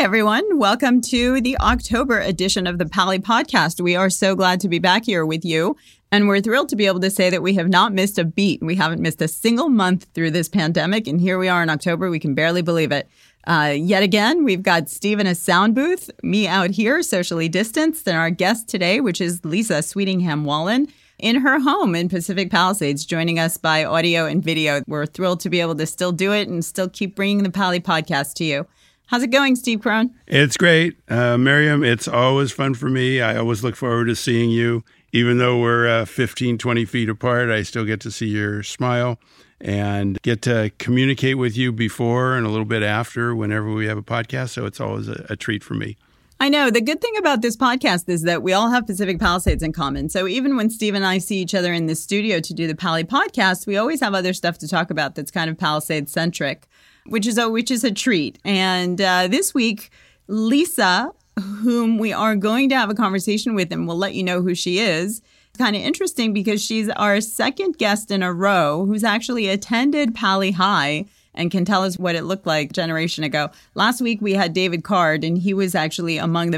everyone. Welcome to the October edition of the Pally Podcast. We are so glad to be back here with you. And we're thrilled to be able to say that we have not missed a beat. We haven't missed a single month through this pandemic. And here we are in October. We can barely believe it. Yet again, we've got Steve in a sound booth, me out here, socially distanced, and our guest today, which is Lisa Sweetingham-Wallen, in her home in Pacific Palisades, joining us by audio and video. We're thrilled to be able to still do it and still keep bringing the Pally Podcast to you. How's it going, Steve Crone? It's great. Miriam, it's always fun for me. I always look forward to seeing you. Even though we're 15, 20 feet apart, I still get to see your smile and get to communicate with you before and a little bit after whenever we have a podcast. So it's always a treat for me. I know. The good thing about this podcast is that we all have Pacific Palisades in common. So even when Steve and I see each other in the studio to do the Pally Podcast, we always have other stuff to talk about that's kind of Palisades-centric, which is a treat. And this week, Lisa, whom we are going to have a conversation with, and we'll let you know who she is. It's kind of interesting because she's our second guest in a row who's actually attended Pally High and can tell us what it looked like a generation ago. Last week, we had David Card, and he was actually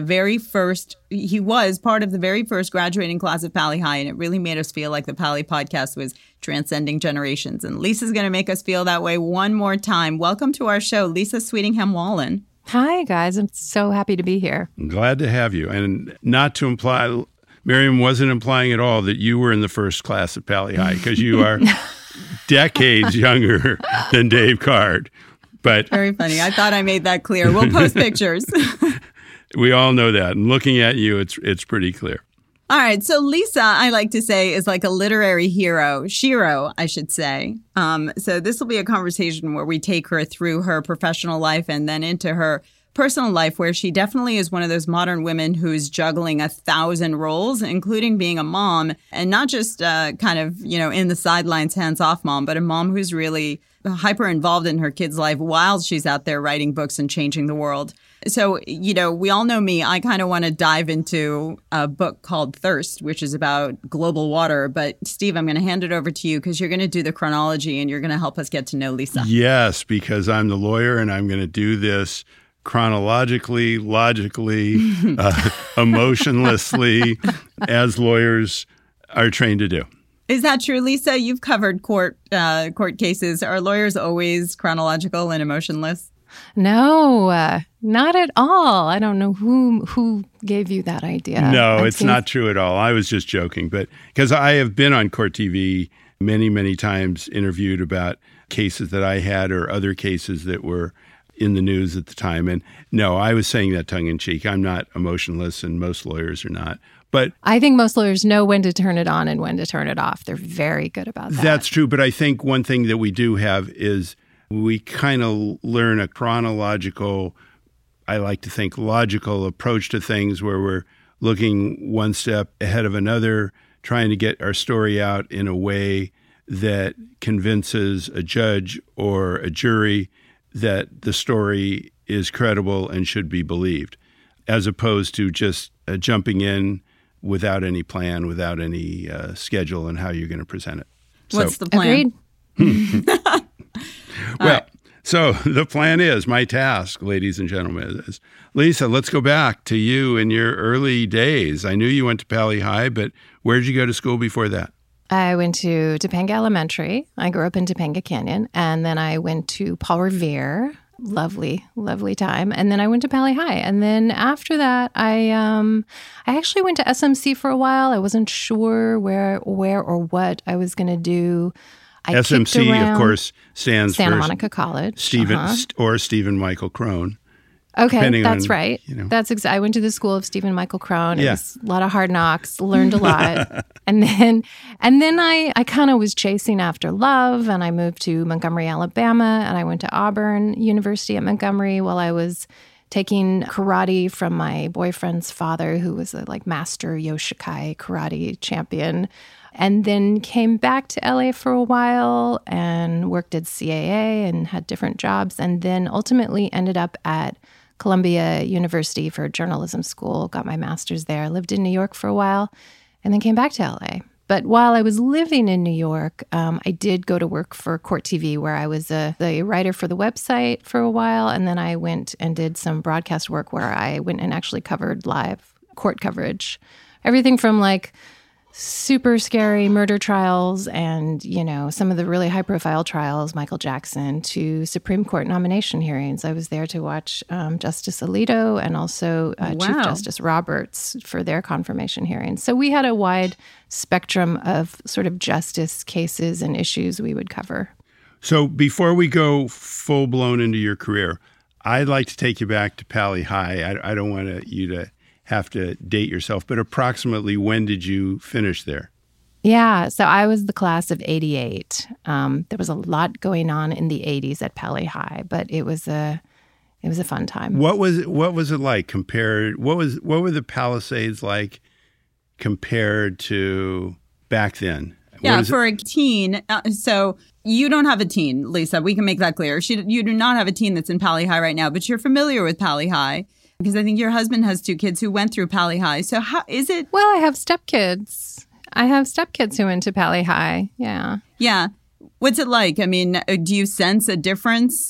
he was part of the very first graduating class of Pally High, and it really made us feel like the Pally Podcast was transcending generations. And Lisa's going to make us feel that way one more time. Welcome to our show, Lisa Sweetingham-Wallen. Hi, guys. I'm so happy to be here. I'm glad to have you. And not to imply, Miriam wasn't implying at all that you were in the first class at Pally High, because you are decades younger than Dave Card. But very funny. I thought I made that clear. We'll post pictures. We all know that. And looking at you, it's pretty clear. All right. So Lisa, I like to say, is like a literary hero. Shiro, I should say. So this will be a conversation where we take her through her professional life and then into her personal life, where she definitely is one of those modern women who's juggling 1,000 roles, including being a mom, and not just kind of, in the sidelines, hands-off mom, but a mom who's really hyper involved in her kid's life while she's out there writing books and changing the world. So, we all know me. I kind of want to dive into a book called Thirst, which is about global water. But Steve, I'm going to hand it over to you because you're going to do the chronology and you're going to help us get to know Lisa. Yes, because I'm the lawyer and I'm going to do this chronologically, logically, emotionlessly, as lawyers are trained to do. Is that true, Lisa? You've covered court cases. Are lawyers always chronological and emotionless? No, not at all. I don't know who gave you that idea. No, it's not true at all. I was just joking, but because I have been on court TV many, many times, interviewed about cases that I had or other cases that were in the news at the time. And no, I was saying that tongue in cheek. I'm not emotionless, and most lawyers are not. But I think most lawyers know when to turn it on and when to turn it off. They're very good about that. That's true. But I think one thing that we do have is we kind of learn a chronological, I like to think logical approach to things, where we're looking one step ahead of another, trying to get our story out in a way that convinces a judge or a jury that the story is credible and should be believed, as opposed to just jumping in without any plan, without any schedule and how you're going to present it. What's the plan? Agreed. Well, so the plan is, my task, ladies and gentlemen, is, Lisa, let's go back to you in your early days. I knew you went to Pally High, but where did you go to school before that? I went to Topanga Elementary. I grew up in Topanga Canyon. And then I went to Paul Revere. Lovely, lovely time. And then I went to Pally High. And then after that, I actually went to SMC for a while. I wasn't sure where or what I was going to do. SMC, of course, stands Santa for Monica College. Stephen Michael Crone. Okay, that's right. I went to the school of Stephen Michael Crone. It was a lot of hard knocks, learned a lot. and then I kind of was chasing after love, and I moved to Montgomery, Alabama, and I went to Auburn University at Montgomery while I was taking karate from my boyfriend's father, who was a master Yoshikai karate champion. And then came back to LA for a while and worked at CAA and had different jobs, and then ultimately ended up at Columbia University for journalism school, got my master's there, lived in New York for a while, and then came back to LA. But while I was living in New York, I did go to work for Court TV, where I was the writer for the website for a while. And then I went and did some broadcast work where I went and actually covered live court coverage. Everything from like super scary murder trials and, some of the really high-profile trials, Michael Jackson, to Supreme Court nomination hearings. I was there to watch Justice Alito and also Chief Justice Roberts for their confirmation hearings. So we had a wide spectrum of sort of justice cases and issues we would cover. So before we go full-blown into your career, I'd like to take you back to Pali High. I don't want you to have to date yourself, but approximately when did you finish there? Yeah, so I was the class of 88. There was a lot going on in the 80s at Pali High, but it was a fun time. What was it like compared? What were the Palisades like compared to back then? Yeah, for a teen. So you don't have a teen, Lisa. We can make that clear. You do not have a teen that's in Pali High right now, but you're familiar with Pali High. Because I think your husband has 2 kids who went through Pali High. So how is it? Well, I have stepkids. Who went to Pali High. Yeah. Yeah. What's it like? I mean, do you sense a difference? The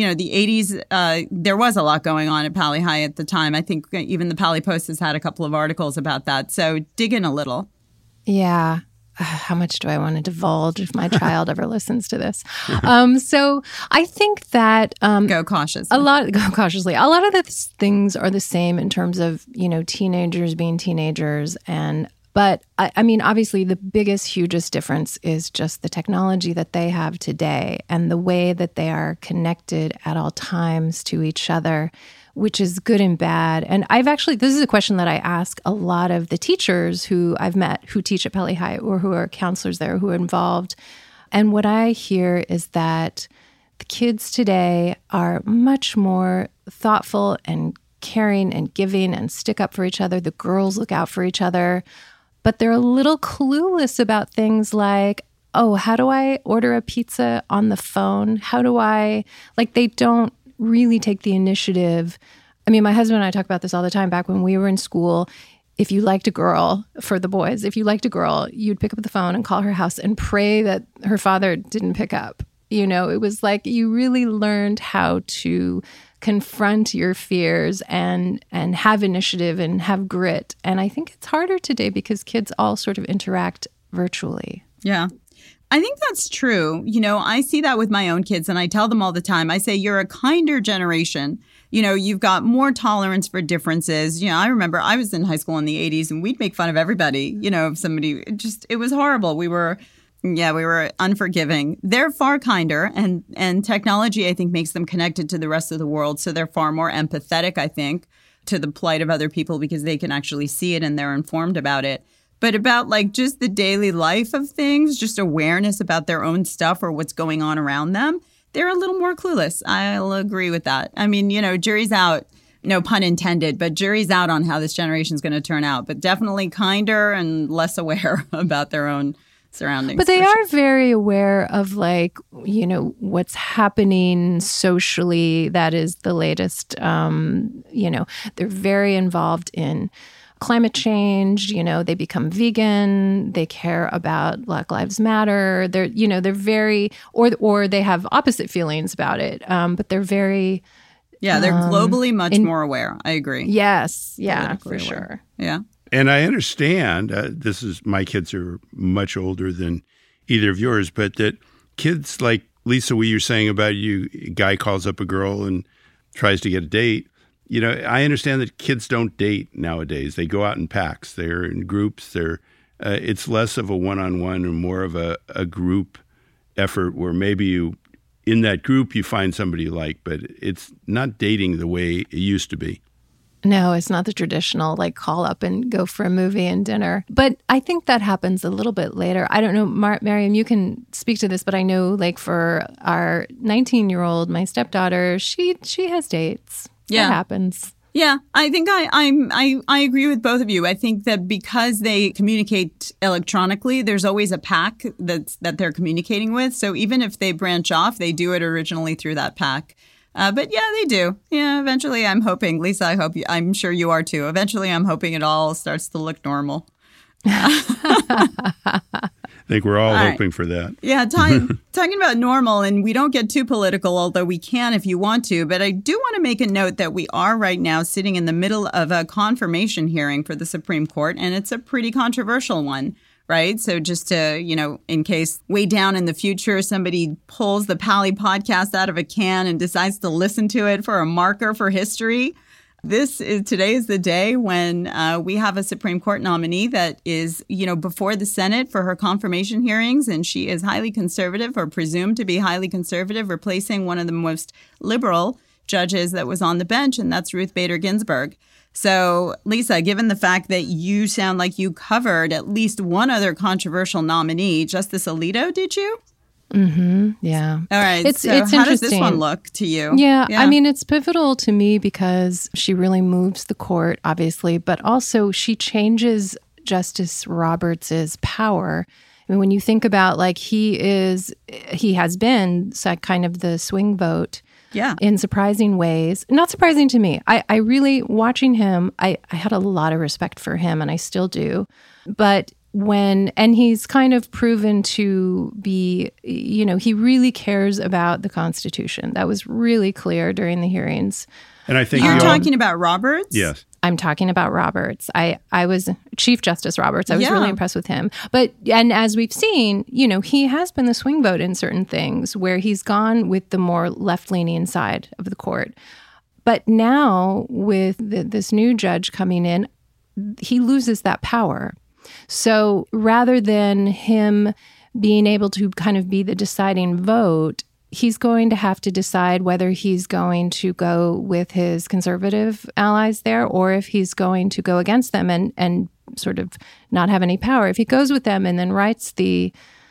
80s, there was a lot going on at Pali High at the time. I think even the Pali Post has had a couple of articles about that. So dig in a little. Yeah. How much do I want to divulge if my child ever listens to this? So I think that go cautiously. Go cautiously. A lot of the things are the same in terms of teenagers being teenagers, but I mean, obviously, the biggest, hugest difference is just the technology that they have today and the way that they are connected at all times to each other, which is good and bad. And this is a question that I ask a lot of the teachers who I've met who teach at Pali High or who are counselors there who are involved. And what I hear is that the kids today are much more thoughtful and caring and giving and stick up for each other. The girls look out for each other, but they're a little clueless about things like, oh, how do I order a pizza on the phone? They don't really take the initiative. I mean, my husband and I talk about this all the time. Back when we were in school, if you liked a girl, for the boys, if you liked a girl, you'd pick up the phone and call her house and pray that her father didn't pick up. It was like you really learned how to confront your fears and have initiative and have grit. And I think it's harder today because kids all sort of interact virtually. Yeah. I think that's true. I see that with my own kids and I tell them all the time, I say, you're a kinder generation. You've got more tolerance for differences. I remember I was in high school in the 80s and we'd make fun of everybody, if somebody it was horrible. We were unforgiving. They're far kinder and technology, I think, makes them connected to the rest of the world. So they're far more empathetic, I think, to the plight of other people because they can actually see it and they're informed about it. But about just the daily life of things, just awareness about their own stuff or what's going on around them, they're a little more clueless. I'll agree with that. I mean, jury's out, no pun intended, but jury's out on how this generation's going to turn out. But definitely kinder and less aware about their own surroundings. But they are very aware of what's happening socially. That is the latest, they're very involved in climate change, they become vegan, they care about Black Lives Matter. They're very, or they have opposite feelings about it. But they're very, they're globally much more aware. I agree. Yes. Yeah, for sure. Yeah. And I understand, my kids are much older than either of yours, but that kids like Lisa, what you're saying about a guy calls up a girl and tries to get a date. I understand that kids don't date nowadays. They go out in packs. They're in groups. It's less of a one-on-one and more of a group effort where maybe in that group you find somebody you like, but it's not dating the way it used to be. No, it's not the traditional call up and go for a movie and dinner. But I think that happens a little bit later. I don't know, Miriam, you can speak to this, but I know for our 19-year-old, my stepdaughter, she has dates. Yeah. That happens. Yeah, I think I agree with both of you. I think that because they communicate electronically, there's always a pack that they're communicating with. So even if they branch off, they do it originally through that pack. But yeah, they do. Yeah, eventually I'm hoping, Lisa, I'm sure you are too. Eventually I'm hoping it all starts to look normal. think we're all hoping for that. Yeah, talking about normal, and we don't get too political, although we can if you want to, but I do want to make a note that we are right now sitting in the middle of a confirmation hearing for the Supreme Court, and it's a pretty controversial one, right? So just to, in case way down in the future somebody pulls the Pally podcast out of a can and decides to listen to it for a marker for history, today is the day when we have a Supreme Court nominee that is, before the Senate for her confirmation hearings, and she is highly conservative or presumed to be highly conservative, replacing one of the most liberal judges that was on the bench, and that's Ruth Bader Ginsburg. So, Lisa, given the fact that you sound like you covered at least one other controversial nominee, Justice Alito, did you? Mm-hmm. Yeah. All right. It's how interesting. Does this one look to you? Yeah. I mean, it's pivotal to me because she really moves the court, obviously, but also she changes Justice Roberts' power. I mean, when you think about he has been kind of the swing vote in surprising ways. Not surprising to me. I really, watching him, I had a lot of respect for him, and I still do. But and he's kind of proven to be, he really cares about the Constitution. That was really clear during the hearings. And I think you're talking about Roberts? Yes. I'm talking about Roberts. I was Chief Justice Roberts. I was really impressed with him. And as we've seen, he has been the swing vote in certain things where he's gone with the more left-leaning side of the court. But now with this new judge coming in, he loses that power. So rather than him being able to kind of be the deciding vote, he's going to have to decide whether he's going to go with his conservative allies there or if he's going to go against them and sort of not have any power. If he goes with them and then writes the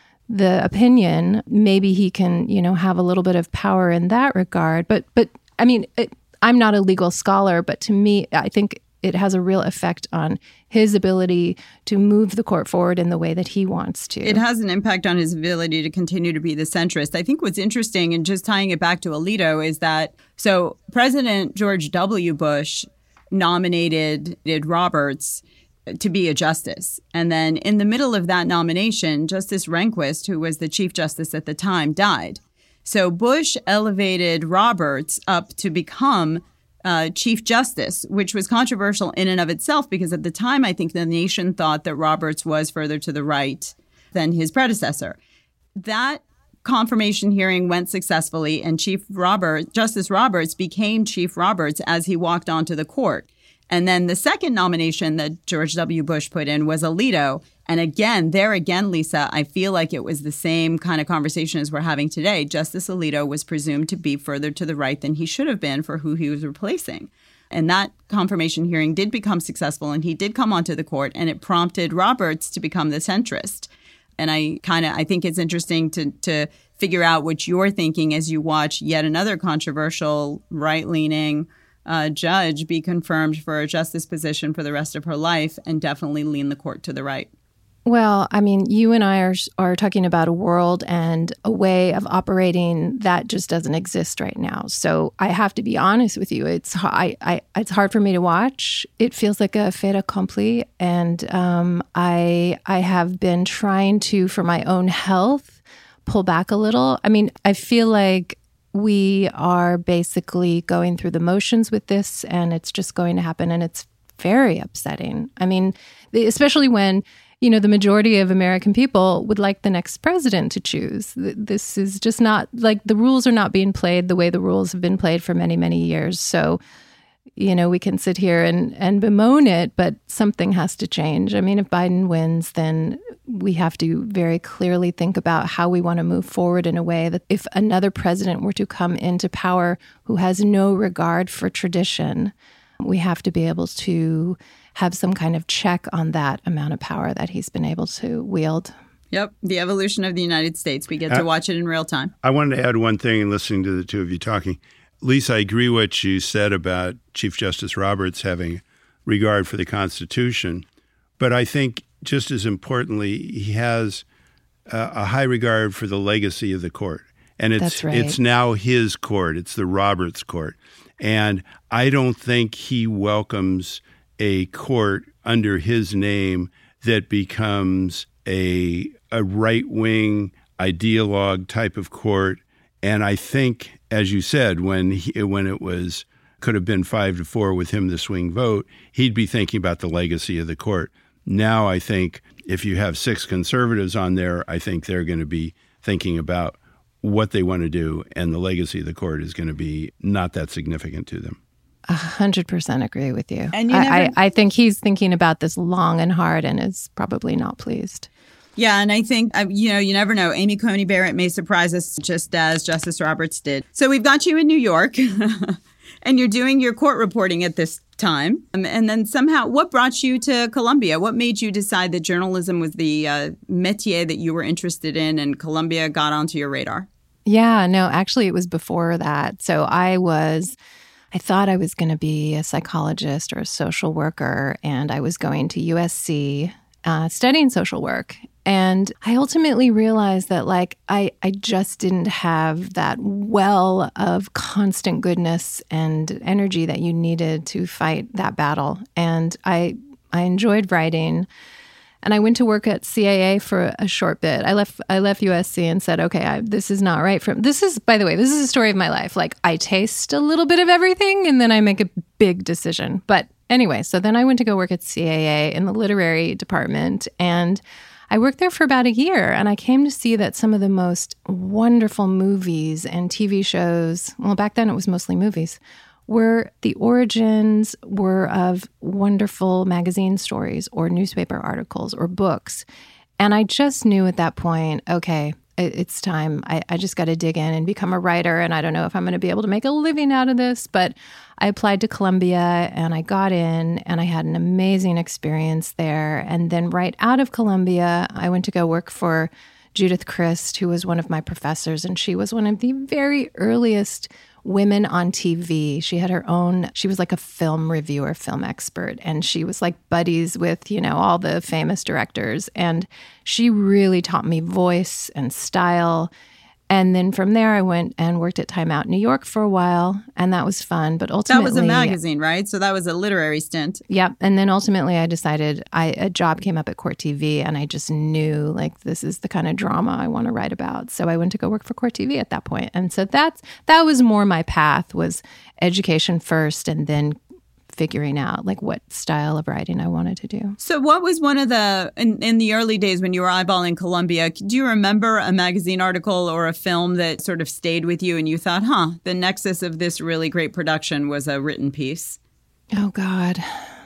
opinion, maybe he can, have a little bit of power in that regard. But I mean, I'm not a legal scholar, but to me, I think it has a real effect on his ability to move the court forward in the way that he wants to. It has an impact on his ability to continue to be the centrist. I think what's interesting, and just tying it back to Alito, is that President George W. Bush nominated Roberts to be a justice. And then in the middle of that nomination, Justice Rehnquist, who was the Chief Justice at the time, died. So Bush elevated Roberts up to become Chief Justice, which was controversial in and of itself because at the time, I think the nation thought that Roberts was further to the right than his predecessor. That confirmation hearing went successfully, and Justice Roberts became Chief Roberts as he walked onto the court. And then the second nomination that George W. Bush put in was Alito. And again, Lisa, I feel like it was the same kind of conversation as we're having today. Justice Alito was presumed to be further to the right than he should have been for who he was replacing. And that confirmation hearing did become successful, and he did come onto the court, and it prompted Roberts to become the centrist. And I think it's interesting to figure out what you're thinking as you watch yet another controversial right-leaning judge be confirmed for a justice position for the rest of her life and definitely lean the court to the right. Well, I mean, you and I are talking about a world and a way of operating that just doesn't exist right now. So I have to be honest with you. It's hard for me to watch. It feels like a fait accompli. And I have been trying to, for my own health, pull back a little. I mean, I feel like we are basically going through the motions with this, and it's just going to happen. And it's very upsetting. I mean, especially when the majority of American people would like the next president to choose. This is just not, the rules are not being played the way the rules have been played for many, many years. So, we can sit here and bemoan it, but something has to change. I mean, if Biden wins, then we have to very clearly think about how we want to move forward in a way that if another president were to come into power who has no regard for tradition, we have to be able to have some kind of check on that amount of power that he's been able to wield. Yep. The evolution of the United States. We get to watch it in real time. I wanted to add one thing in listening to the two of you talking. Lisa, I agree what you said about Chief Justice Roberts having regard for the Constitution. But I think just as importantly, he has a high regard for the legacy of the court. And it's now his court. It's the Roberts court. And I don't think he welcomes a court under his name that becomes a right-wing ideologue type of court. And I think, as you said, when it was could have been 5-4 with him the swing vote, he'd be thinking about the legacy of the court. Now I think if you have 6 conservatives on there, I think they're going to be thinking about what they want to do, and the legacy of the court is going to be not that significant to them. 100% agree with you. And I think he's thinking about this long and hard and is probably not pleased. Yeah, and I think, you never know. Amy Coney Barrett may surprise us just as Justice Roberts did. So we've got you in New York, and you're doing your court reporting at this time. And then somehow, what brought you to Columbia? What made you decide that journalism was the métier that you were interested in, and Columbia got onto your radar? Yeah, no, actually, it was before that. So I thought I was going to be a psychologist or a social worker, and I was going to USC studying social work. And I ultimately realized that, I just didn't have that well of constant goodness and energy that you needed to fight that battle. And I enjoyed writing. And I went to work at CAA for a short bit. I left USC and said, okay, this is not right. By the way, this is a story of my life. I taste a little bit of everything and then I make a big decision. But anyway, so then I went to go work at CAA in the literary department, and I worked there for about a year, and I came to see that some of the most wonderful movies and TV shows, well, back then it was mostly movies, the origins were of wonderful magazine stories or newspaper articles or books. And I just knew at that point, okay, it's time. I just got to dig in and become a writer. And I don't know if I'm going to be able to make a living out of this, but I applied to Columbia and I got in and I had an amazing experience there. And then right out of Columbia, I went to go work for Judith Crist, who was one of my professors. And she was one of the very earliest women on TV. She had she was like a film reviewer, film expert, and she was like buddies with, all the famous directors. And she really taught me voice and style. And then from there, I went and worked at Time Out New York for a while, and that was fun. But ultimately, that was a magazine, right? So that was a literary stint. Yep. And then ultimately, I decided a job came up at Court TV, and I just knew this is the kind of drama I want to write about. So I went to go work for Court TV at that point. And so that was more my path, was education first, and then figuring out what style of writing I wanted to do. So what was one of in the early days when you were eyeballing Columbia, do you remember a magazine article or a film that sort of stayed with you and you thought, the nexus of this really great production was a written piece? Oh, God.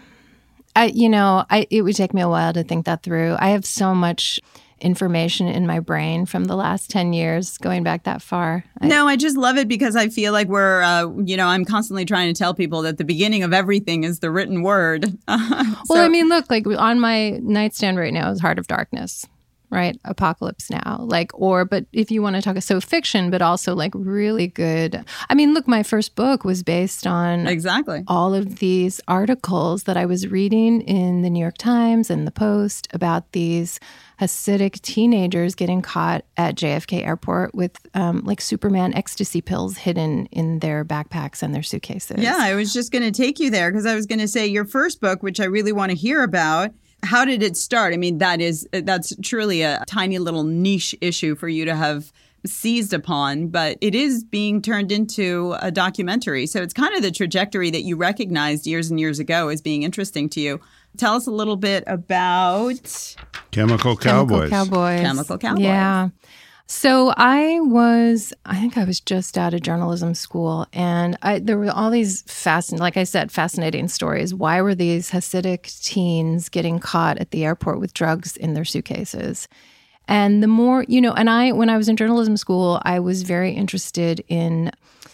It would take me a while to think that through. I have so much information in my brain from the last 10 years going back that far. I just love it because I feel like we're, I'm constantly trying to tell people that the beginning of everything is the written word. Look, on my nightstand right now is Heart of Darkness, right? Apocalypse Now. But if you want to talk, so fiction, but also really good. My first book was based on exactly all of these articles that I was reading in the New York Times and the Post about these Hasidic teenagers getting caught at JFK Airport with Superman ecstasy pills hidden in their backpacks and their suitcases. Yeah, I was just going to take you there because I was going to say your first book, which I really want to hear about. How did it start? That's truly a tiny little niche issue for you to have seized upon, but it is being turned into a documentary. So it's kind of the trajectory that you recognized years and years ago as being interesting to you. Tell us a little bit about Chemical Cowboys. Chemical Cowboys. Yeah. So I think I was just out of journalism school, and there were all these fascinating stories. Why were these Hasidic teens getting caught at the airport with drugs in their suitcases? And the more, when I was in journalism school, I was very interested in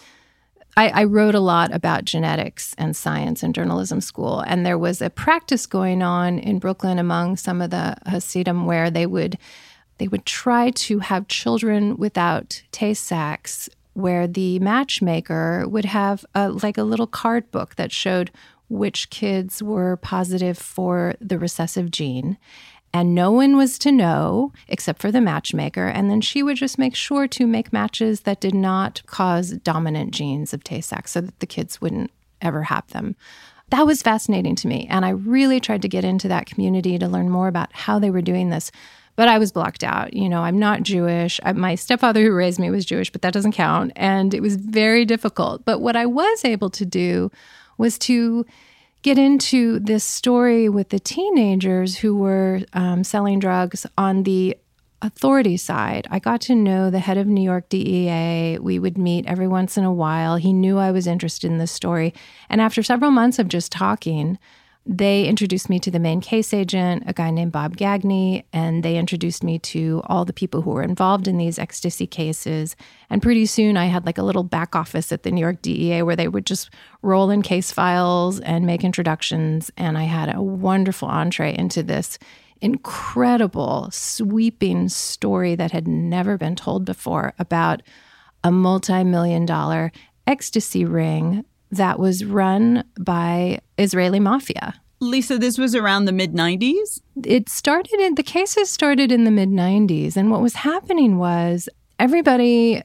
I wrote a lot about genetics and science in journalism school, and there was a practice going on in Brooklyn among some of the Hasidim where they would try to have children without Tay-Sachs, where the matchmaker would have a little card book that showed which kids were positive for the recessive gene. And no one was to know except for the matchmaker. And then she would just make sure to make matches that did not cause dominant genes of Tay-Sachs so that the kids wouldn't ever have them. That was fascinating to me. And I really tried to get into that community to learn more about how they were doing this. But I was blocked out. I'm not Jewish. My stepfather who raised me was Jewish, but that doesn't count. And it was very difficult. But what I was able to do was to get into this story with the teenagers who were selling drugs on the authority side. I got to know the head of New York DEA. We would meet every once in a while. He knew I was interested in this story. And after several months of just talking, they introduced me to the main case agent, a guy named Bob Gagney, and they introduced me to all the people who were involved in these ecstasy cases. And pretty soon I had like a little back office at the New York DEA where they would just roll in case files and make introductions. And I had a wonderful entree into this incredible, sweeping story that had never been told before about a multi-million-dollar ecstasy ring that was run by Israeli mafia. Lisa, this was around the mid-90s? The cases started in the mid-90s. And what was happening was everybody,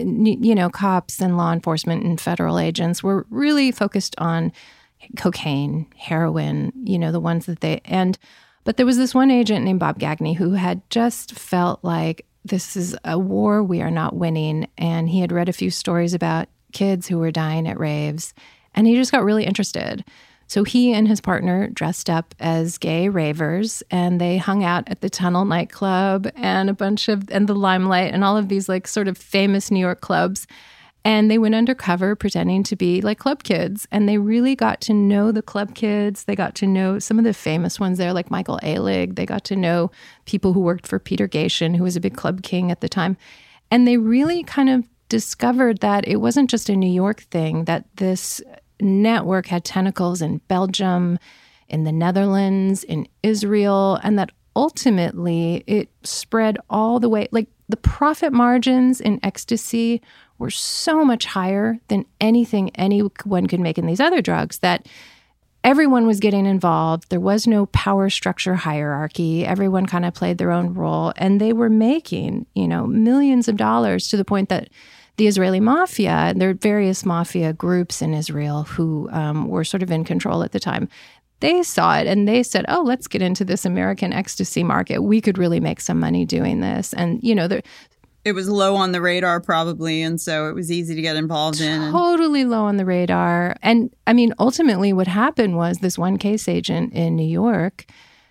cops and law enforcement and federal agents were really focused on cocaine, heroin, the ones that but there was this one agent named Bob Gagney who had just felt like this is a war we are not winning. And he had read a few stories about kids who were dying at raves, and he just got really interested. So he and his partner dressed up as gay ravers, and they hung out at the Tunnel nightclub and the Limelight and all of these like sort of famous New York clubs. And they went undercover pretending to be like club kids, and they really got to know the club kids. They got to know some of the famous ones there, like Michael Alig. They got to know people who worked for Peter Gatien, who was a big club king at the time. And they really kind of discovered that it wasn't just a New York thing, that this network had tentacles in Belgium, in the Netherlands, in Israel, and that ultimately it spread all the way. Like the profit margins in ecstasy were so much higher than anything anyone could make in these other drugs that everyone was getting involved. There was no power structure hierarchy. Everyone kind of played their own role, and they were making, millions of dollars, to the point that the Israeli mafia, and there are various mafia groups in Israel who were sort of in control at the time, they saw it and they said, oh, let's get into this American ecstasy market. We could really make some money doing this. And, it was low on the radar probably, and so it was easy to get involved in. Totally low on the radar. And, ultimately what happened was this one case agent in New York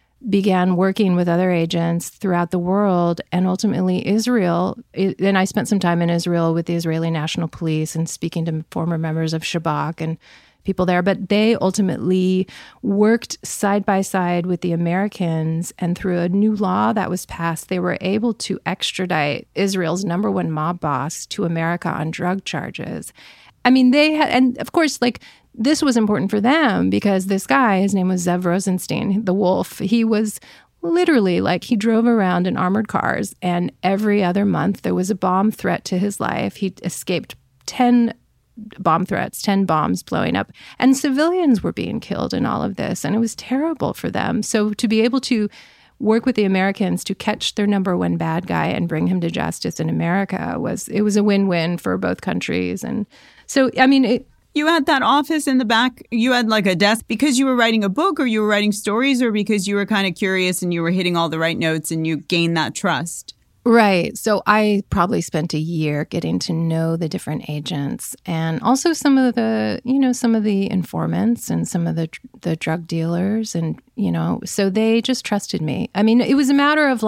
began working with other agents throughout the world, and ultimately Israel. And I spent some time in Israel with the Israeli National Police and speaking to former members of Shabak and people there. But they ultimately worked side by side with the Americans, and through a new law that was passed, they were able to extradite Israel's number one mob boss to America on drug charges. They had, and of course, this was important for them because this guy, his name was Zev Rosenstein, the wolf. He was literally he drove around in armored cars, and every other month there was a bomb threat to his life. He escaped 10 bomb threats, 10 bombs blowing up, and civilians were being killed in all of this, and it was terrible for them. So to be able to work with the Americans to catch their number one bad guy and bring him to justice in America was a win-win for both countries. And so, you had that office in the back, you had a desk because you were writing a book, or you were writing stories, or because you were kind of curious and you were hitting all the right notes and you gained that trust? Right. So I probably spent a year getting to know the different agents, and also some of the informants and some of the drug dealers. And, so they just trusted me. It was a matter of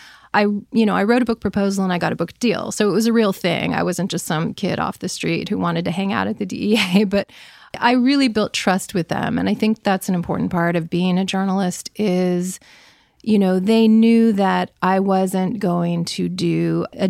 I wrote a book proposal and I got a book deal. So it was a real thing. I wasn't just some kid off the street who wanted to hang out at the DEA, but I really built trust with them. And I think that's an important part of being a journalist is, they knew that I wasn't going to do a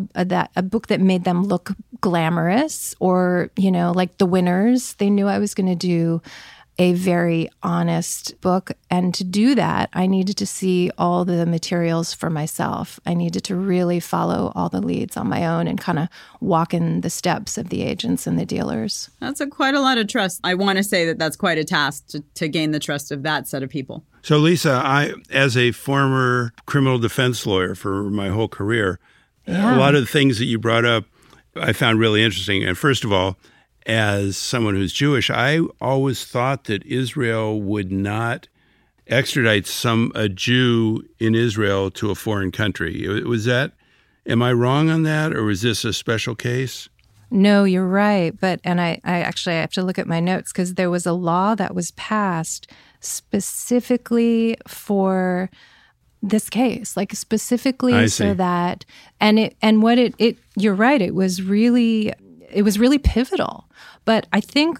book that made them look glamorous or, like The Winners. They knew I was going to do a very honest book. And to do that, I needed to see all the materials for myself. I needed to really follow all the leads on my own and kind of walk in the steps of the agents and the dealers. That's quite a lot of trust. I want to say that that's quite a task to gain the trust of that set of people. So, Lisa, I, as a former criminal defense lawyer for my whole career, a lot of the things that you brought up I found really interesting. And first of all, as someone who's Jewish, I always thought that Israel would not extradites a Jew in Israel to a foreign country. Was that, am I wrong on that, or was this a special case? No, you're right. And I actually have to look at my notes because there was a law that was passed specifically for this case, like specifically so that, you're right, it was really pivotal. But I think,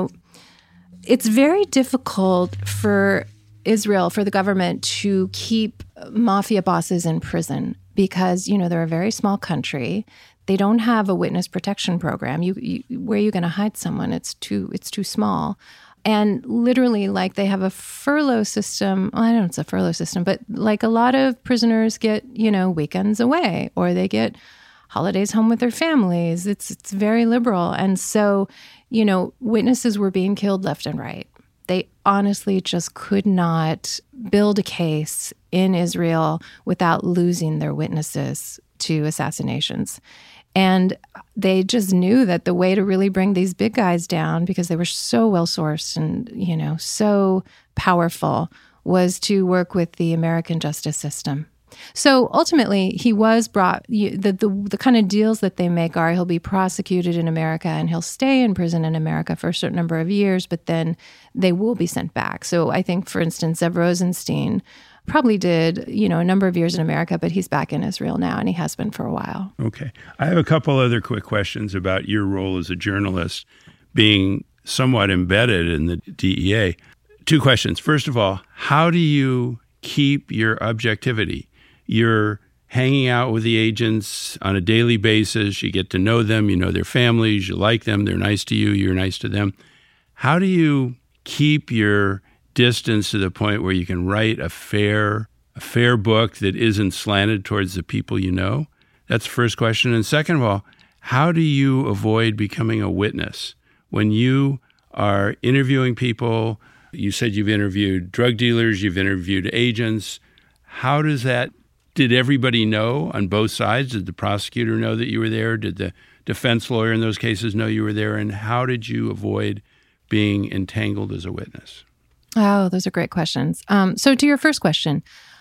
it's very difficult for Israel, for the government to keep mafia bosses in prison because, they're a very small country. They don't have a witness protection program. Where are you going to hide someone? It's too small. And literally, like, they have a furlough system. Well, I don't know if it's a furlough system, but like a lot of prisoners get, weekends away, or they get holidays home with their families. It's very liberal. And so, witnesses were being killed left and right. They honestly just could not build a case in Israel without losing their witnesses to assassinations. And they just knew that the way to really bring these big guys down, because they were so well-sourced and, so powerful, was to work with the American justice system. So ultimately, he was brought, the kind of deals that they make are he'll be prosecuted in America and he'll stay in prison in America for a certain number of years, but then they will be sent back. So I think, for instance, Zev Rosenstein probably did, a number of years in America, but he's back in Israel now, and he has been for a while. Okay. I have a couple other quick questions about your role as a journalist being somewhat embedded in the DEA. 2 questions. First of all, how do you keep your objectivity? You're hanging out with the agents on a daily basis. You get to know them. You know their families. You like them. They're nice to you. You're nice to them. How do you keep your distance to the point where you can write a fair book that isn't slanted towards the people you know? That's the first question. And second of all, how do you avoid becoming a witness? When you are interviewing people, you said you've interviewed drug dealers, you've interviewed agents. How does that, did everybody know on both sides? Did the prosecutor know that you were there? Did the defense lawyer in those cases know you were there? And how did you avoid being entangled as a witness? Oh, those are great questions. So to your first question,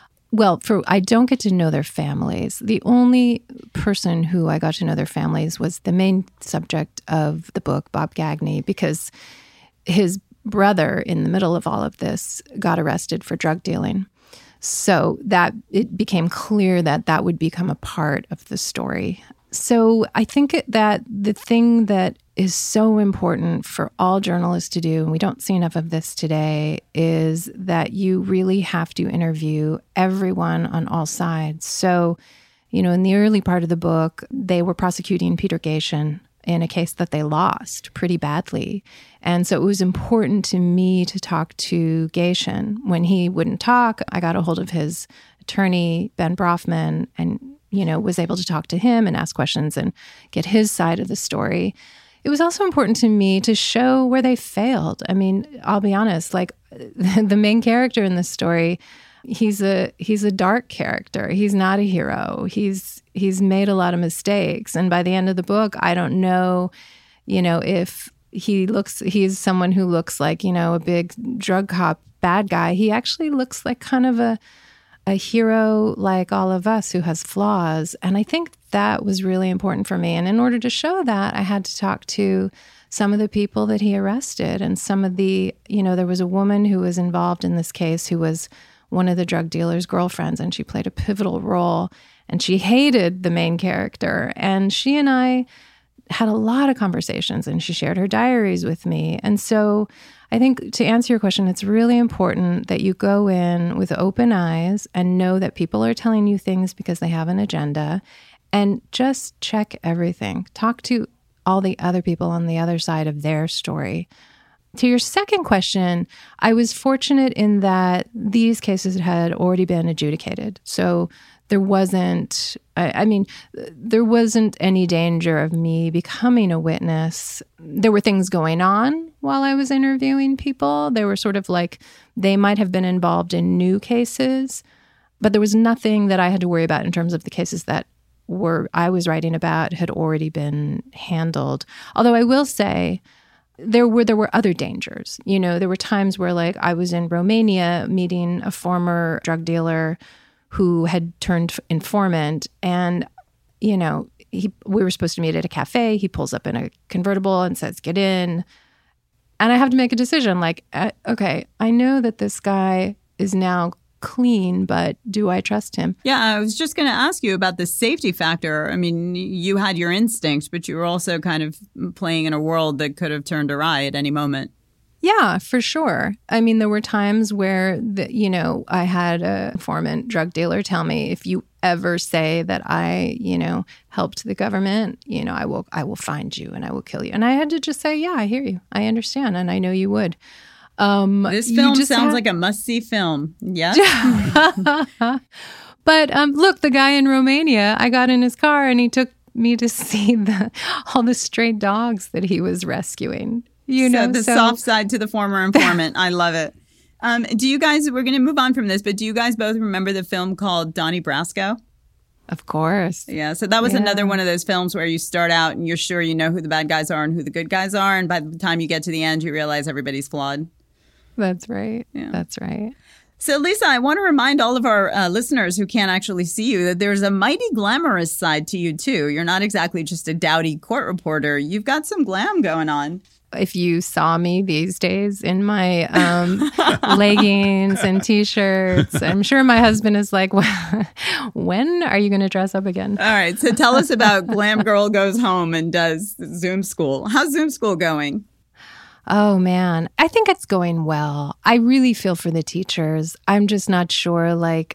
I don't get to know their families. The only person who I got to know their families was the main subject of the book, Bob Gagne, because his brother, in the middle of all of this, got arrested for drug dealing. So that it became clear that would become a part of the story. So I think that the thing that is so important for all journalists to do, and we don't see enough of this today, is that you really have to interview everyone on all sides. So, in the early part of the book, they were prosecuting Peter Gatien in a case that they lost pretty badly. And so it was important to me to talk to Gatien. When he wouldn't talk, I got a hold of his attorney, Ben Brofman, and was able to talk to him and ask questions and get his side of the story. It was also important to me to show where they failed. I mean, I'll be honest, like the main character in this story, he's a dark character. He's not a hero. He's made a lot of mistakes. And by the end of the book, I don't know, if he's someone who looks like, a big drug cop bad guy. He actually looks like kind of a hero like all of us who has flaws. And I think that was really important for me. And in order to show that, I had to talk to some of the people that he arrested and some of the, there was a woman who was involved in this case who was one of the drug dealer's girlfriends, and she played a pivotal role, and she hated the main character. And she and I had a lot of conversations, and she shared her diaries with me. And so I think to answer your question, it's really important that you go in with open eyes and know that people are telling you things because they have an agenda, and just check everything. Talk to all the other people on the other side of their story. To your second question, I was fortunate in that these cases had already been adjudicated. So there wasn't, there wasn't any danger of me becoming a witness. There were things going on while I was interviewing people. They were sort of like, they might have been involved in new cases, but there was nothing that I had to worry about in terms of the cases that I was writing about had already been handled. Although I will say, there were other dangers. There were times where like I was in Romania meeting a former drug dealer who had turned informant, and we were supposed to meet at a cafe. He pulls up in a convertible and says, "Get in." And I have to make a decision like, okay, I know that this guy is now clean, but do I trust him? Yeah, I was just going to ask you about the safety factor. I mean, you had your instincts, but you were also kind of playing in a world that could have turned awry at any moment. Yeah, for sure. I mean, there were times where, I had a informant drug dealer tell me, if you ever say that I, helped the government, I will find you and I will kill you. And I had to just say, yeah, I hear you. I understand. And I know you would. This film sounds like a must-see film. Yes. But look, the guy in Romania, I got in his car and he took me to see all the stray dogs that he was rescuing. The soft side to the former informant. I love it. Do you guys, we're going to move on from this, but do you guys both remember the film called Donnie Brasco? Of course. Yeah. So that was another one of those films where you start out and you're sure you know who the bad guys are and who the good guys are. And by the time you get to the end, you realize everybody's flawed. That's right. Yeah. That's right. So, Lisa, I want to remind all of our listeners who can't actually see you that there's a mighty glamorous side to you, too. You're not exactly just a dowdy court reporter. You've got some glam going on. If you saw me these days in my leggings and T-shirts, I'm sure my husband is like, when are you going to dress up again? All right. So tell us about Glam Girl Goes Home and does Zoom School. How's Zoom School going? Oh, man. I think it's going well. I really feel for the teachers. I'm just not sure,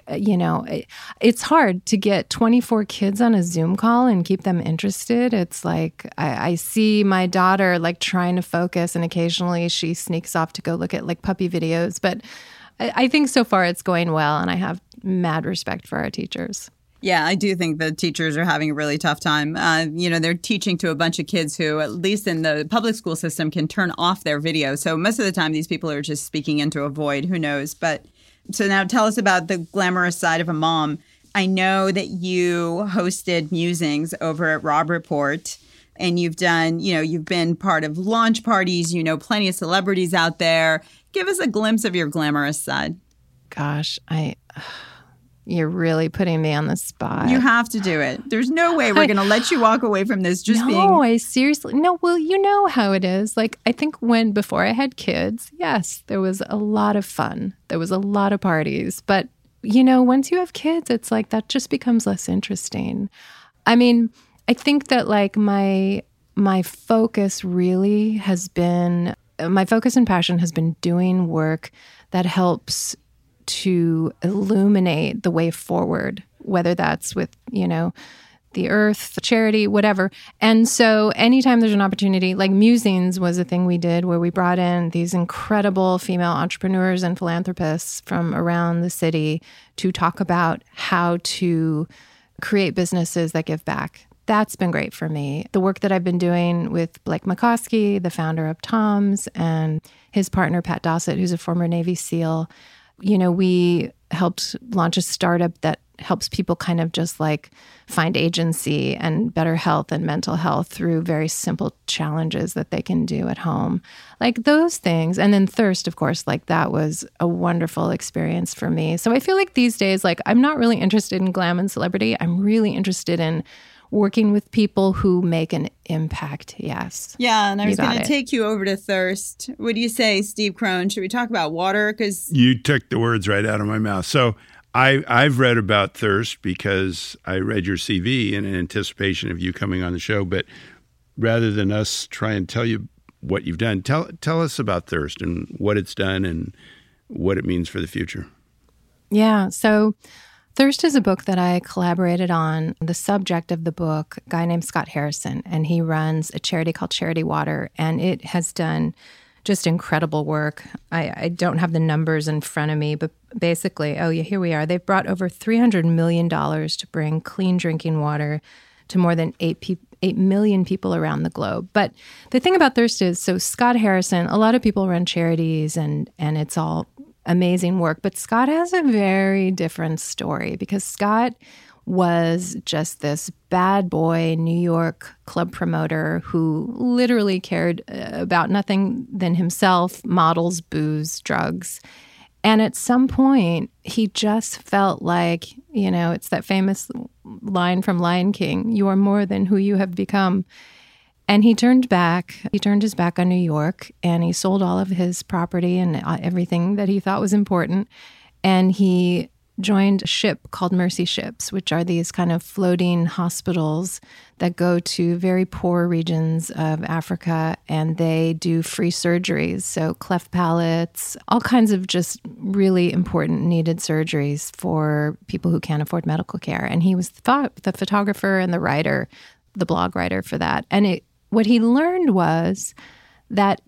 it's hard to get 24 kids on a Zoom call and keep them interested. It's like I see my daughter trying to focus, and occasionally she sneaks off to go look at puppy videos. But I think so far it's going well, and I have mad respect for our teachers. Yeah, I do think the teachers are having a really tough time. They're teaching to a bunch of kids who, at least in the public school system, can turn off their video. So most of the time, these people are just speaking into a void. Who knows? But so now tell us about the glamorous side of a mom. I know that you hosted musings over at Robb Report, and you've done, you've been part of launch parties. You know plenty of celebrities out there. Give us a glimpse of your glamorous side. Gosh, You're really putting me on the spot. You have to do it. There's no way we're going to let you walk away from this I seriously... No, well, you know how it is. I think before I had kids, yes, there was a lot of fun. There was a lot of parties. But, once you have kids, it's that just becomes less interesting. I mean, I think that my focus really has been... My focus and passion has been doing work that helps to illuminate the way forward, whether that's with, the earth, charity, whatever. And so anytime there's an opportunity, Musings was a thing we did where we brought in these incredible female entrepreneurs and philanthropists from around the city to talk about how to create businesses that give back. That's been great for me. The work that I've been doing with Blake McCoskey, the founder of TOMS, and his partner, Pat Dossett, who's a former Navy SEAL, we helped launch a startup that helps people kind of just find agency and better health and mental health through very simple challenges that they can do at home. Those things. And then Thirst, of course, that was a wonderful experience for me. So I feel these days, I'm not really interested in glam and celebrity. I'm really interested in working with people who make an impact. Yes. Yeah. And I was going to take you over to Thirst. What do you say, Steve Crone? Should we talk about water? Because you took the words right out of my mouth. So I've read about Thirst because I read your CV in anticipation of you coming on the show. But rather than us try and tell you what you've done, tell us about Thirst and what it's done and what it means for the future. Yeah. So Thirst is a book that I collaborated on. The subject of the book, a guy named Scott Harrison, and he runs a charity called Charity Water, and it has done just incredible work. I don't have the numbers in front of me, but basically, here we are. They've brought over $300 million to bring clean drinking water to more than 8 million people around the globe. But the thing about Thirst is, so Scott Harrison, a lot of people run charities, and it's all amazing work. But Scott has a very different story because Scott was just this bad boy New York club promoter who literally cared about nothing than himself, models, booze, drugs. And at some point, he just felt like, it's that famous line from Lion King, "You are more than who you have become." And he turned his back on New York, and he sold all of his property and everything that he thought was important. And he joined a ship called Mercy Ships, which are these kind of floating hospitals that go to very poor regions of Africa, and they do free surgeries. So cleft palates, all kinds of just really important needed surgeries for people who can't afford medical care. And he was the photographer and the writer, the blog writer for that. And what he learned was that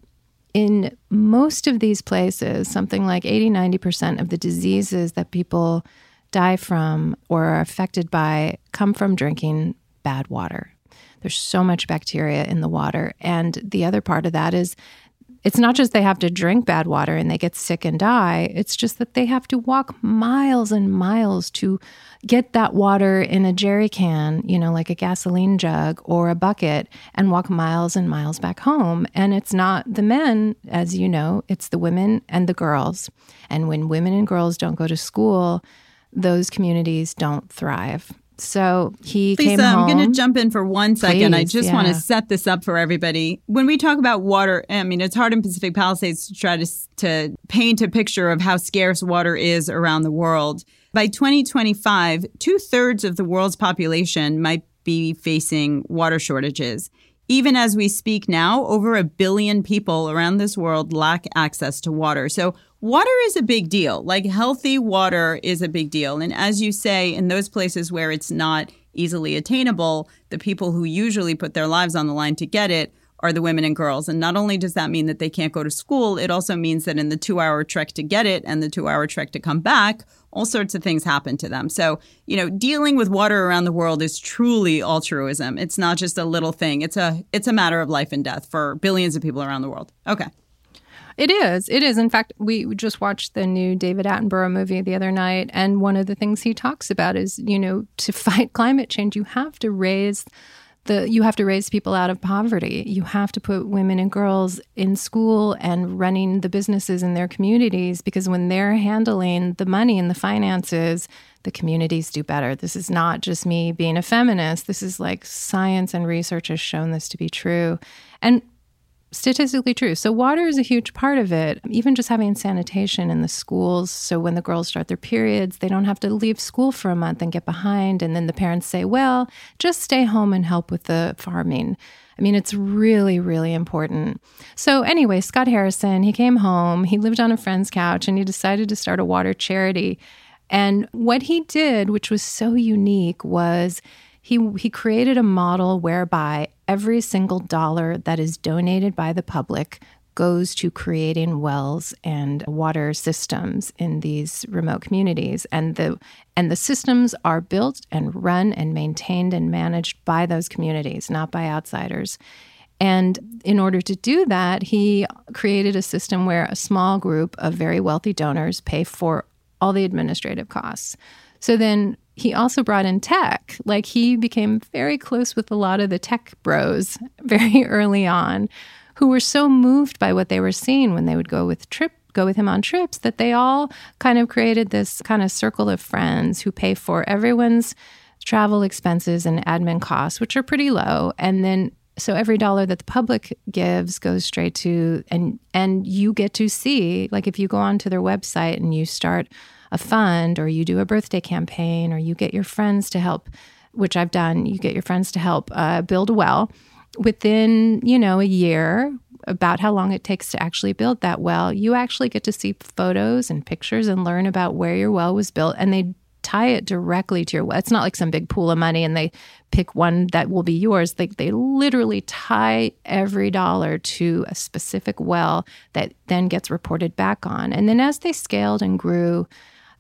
in most of these places, something like 80-90% of the diseases that people die from or are affected by come from drinking bad water. There's so much bacteria in the water. And the other part of that is it's not just they have to drink bad water and they get sick and die. It's just that they have to walk miles and miles to get that water in a jerry can, like a gasoline jug or a bucket, and walk miles and miles back home. And it's not the men, as you know, it's the women and the girls. And when women and girls don't go to school, those communities don't thrive. So he came home. I'm going to jump in for 1 second. I just want to set this up for everybody. When we talk about water, it's hard in Pacific Palisades to try to paint a picture of how scarce water is around the world. By 2025, 2/3 of the world's population might be facing water shortages. Even as we speak now, over 1 billion people around this world lack access to water. So water is a big deal. Like, healthy water is a big deal. And as you say, in those places where it's not easily attainable, the people who usually put their lives on the line to get it are the women and girls. And not only does that mean that they can't go to school, it also means that in the 2-hour trek to get it and the 2-hour trek to come back, all sorts of things happen to them. So, dealing with water around the world is truly altruism. It's not just a little thing. It's a matter of life and death for billions of people around the world. Okay. It is. In fact, we just watched the new David Attenborough movie the other night, and one of the things he talks about is, to fight climate change, you have to raise people out of poverty. You have to put women and girls in school and running the businesses in their communities, because when they're handling the money and the finances, the communities do better. This is not just me being a feminist. This is like science and research has shown this to be true. And statistically true. So water is a huge part of it. Even just having sanitation in the schools, so when the girls start their periods, they don't have to leave school for a month and get behind. And then the parents say, well, just stay home and help with the farming. It's really, really important. So anyway, Scott Harrison, he came home, he lived on a friend's couch, and he decided to start a water charity. And what he did, which was so unique, was he created a model whereby every single dollar that is donated by the public goes to creating wells and water systems in these remote communities. And the systems are built and run and maintained and managed by those communities, not by outsiders. And in order to do that, he created a system where a small group of very wealthy donors pay for all the administrative costs. So then he also brought in tech. Like, he became very close with a lot of the tech bros very early on, who were so moved by what they were seeing when they would go with him on trips, that they all kind of created this kind of circle of friends who pay for everyone's travel expenses and admin costs, which are pretty low. And then so every dollar that the public gives goes straight to, and you get to see, like, if you go onto their website and you start a fund, or you do a birthday campaign, or you get your friends to help, which I've done, you get your friends to help build a well. Within, a year, about how long it takes to actually build that well, you actually get to see photos and pictures and learn about where your well was built, and they tie it directly to your well. It's not like some big pool of money and they pick one that will be yours. They literally tie every dollar to a specific well that then gets reported back on. And then as they scaled and grew,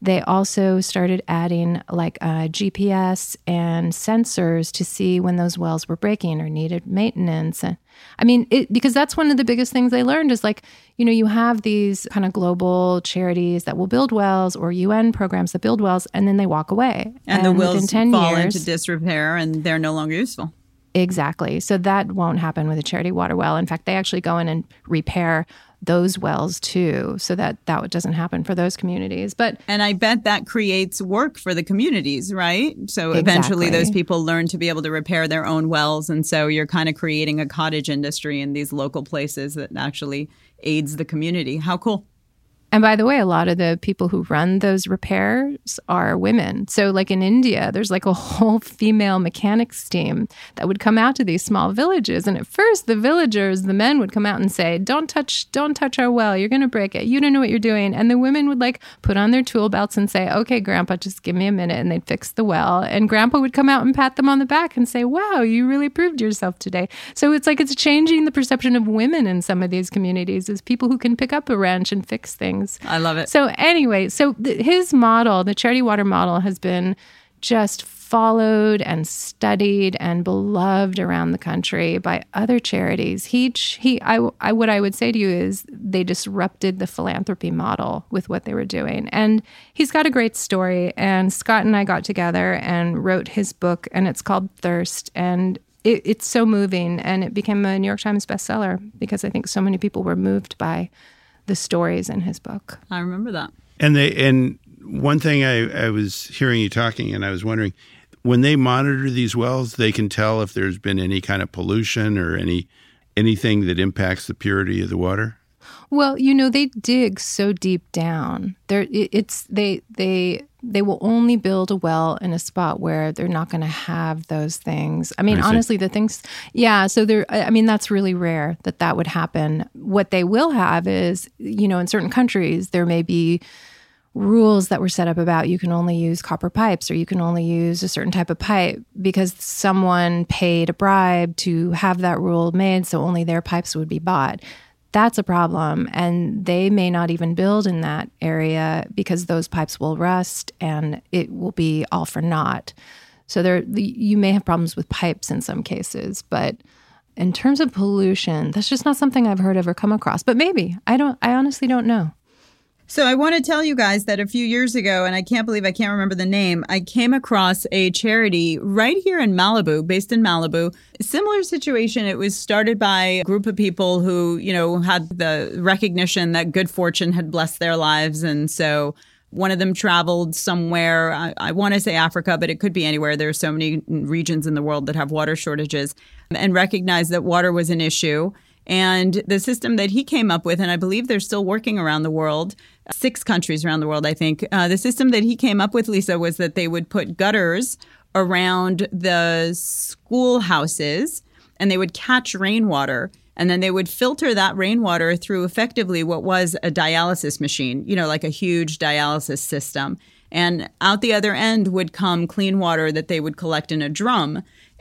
they also started adding like GPS and sensors to see when those wells were breaking or needed maintenance. And I mean, because that's one of the biggest things they learned is like, you know, you have these kind of global charities that will build wells or UN programs that build wells, and then they walk away. And the wells fall into disrepair and they're no longer useful. Exactly. So that won't happen with a charity water well. In fact, they actually go in and repair those wells too, so that doesn't happen for those communities. And I bet that creates work for the communities, right? So eventually those people learn to be able to repair their own wells. And so you're kind of creating a cottage industry in these local places that actually aids the community. How cool. And by the way, a lot of the people who run those repairs are women. So like in India, there's like a whole female mechanics team that would come out to these small villages. And at first, the villagers, the men would come out and say, don't touch our well. You're going to break it. You don't know what you're doing. And the women would like put on their tool belts and say, okay, Grandpa, just give me a minute. And they'd fix the well. And Grandpa would come out and pat them on the back and say, wow, you really proved yourself today. So it's like it's changing the perception of women in some of these communities as people who can pick up a wrench and fix things. I love it. So anyway, his model, the Charity Water model, has been just followed and studied and beloved around the country by other charities. What I would say to you is they disrupted the philanthropy model with what they were doing. And he's got a great story. And Scott and I got together and wrote his book, and it's called Thirst. And it's so moving, and it became a New York Times bestseller because I think so many people were moved by the stories in his book. I remember that. And one thing I was hearing you talking, and I was wondering, when they monitor these wells, they can tell if there's been any kind of pollution or anything that impacts the purity of the water? Well, you know, they dig so deep down. They will only build a well in a spot where they're not going to have those things. I mean, honestly, the things, yeah. So that's really rare that would happen. What they will have is, you know, in certain countries, there may be rules that were set up about you can only use copper pipes or you can only use a certain type of pipe because someone paid a bribe to have that rule made, so only their pipes would be bought. That's a problem, and they may not even build in that area because those pipes will rust and it will be all for naught. So you may have problems with pipes in some cases, but in terms of pollution, that's just not something I've heard of or come across. But maybe. I honestly don't know. So I want to tell you guys that a few years ago, and I can't believe I can't remember the name, I came across a charity right here in Malibu, based in Malibu. A similar situation. It was started by a group of people who, you know, had the recognition that good fortune had blessed their lives. And so one of them traveled somewhere, I want to say Africa, but it could be anywhere. There are so many regions in the world that have water shortages, and recognized that water was an issue. And the system that he came up with, and I believe they're still working around the world, 6 countries around the world, I think. The system that he came up with, Lisa, was that they would put gutters around the schoolhouses and they would catch rainwater. And then they would filter that rainwater through effectively what was a dialysis machine, you know, like a huge dialysis system. And out the other end would come clean water that they would collect in a drum.